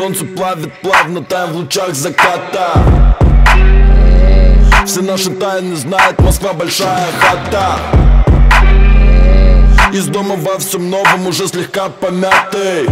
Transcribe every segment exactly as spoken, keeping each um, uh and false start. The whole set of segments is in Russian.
солнце плавит плавно, тая в лучах заката. Все наши тайны знает Москва, большая хата. Из дома во всем новом, уже слегка помятый.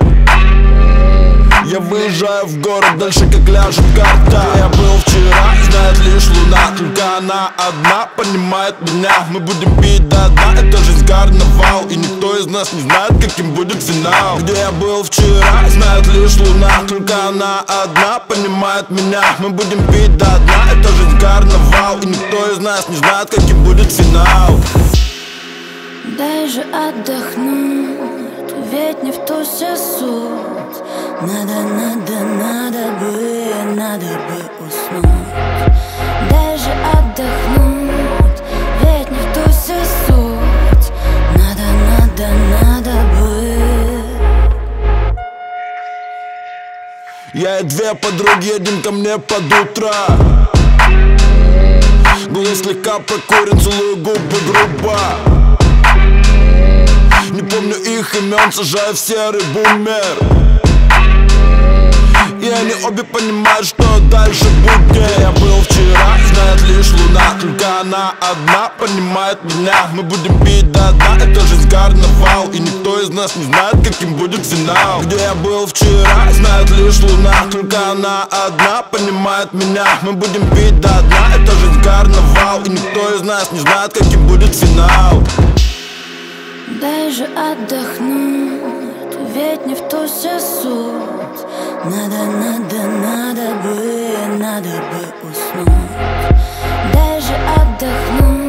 Я выезжаю в город, дальше как ляжет карта. Где я был вчера, знает лишь луна. Только она одна понимает меня. Мы будем пить до дна, это жизнь карнавал. И никто из нас не знает, каким будет финал. Где я был вчера, знает лишь луна. Только она одна понимает меня. Мы будем пить до дна, это жизнь карнавал. И никто из нас не знает, каким будет финал. Дай же отдохнуть, ведь не в ту все суть. Надо, надо, надо бы, надо бы уснуть. Дай же отдохнуть, ведь не в ту все суть. Надо, надо, надо бы. Я и две подруги едем ко мне под утро. Голос слегка прокурен, целую губы грубо. Не помню их имен, сажаю в серый бумер. И они обе понимают, что дальше будет. Где я был вчера, знает лишь луна. Только она одна понимает меня. Мы будем пить до дна, это жизнь карнавал. И никто из нас не знает, каким будет финал. Где я был вчера, знает лишь луна. Только она одна понимает меня. Мы будем пить до дна, это жизнь карнавал. И никто из нас не знает, каким будет финал. Дай же отдохнуть, ведь не в ту все суть. Надо, надо, надо бы, надо бы уснуть. Дай же отдохнуть.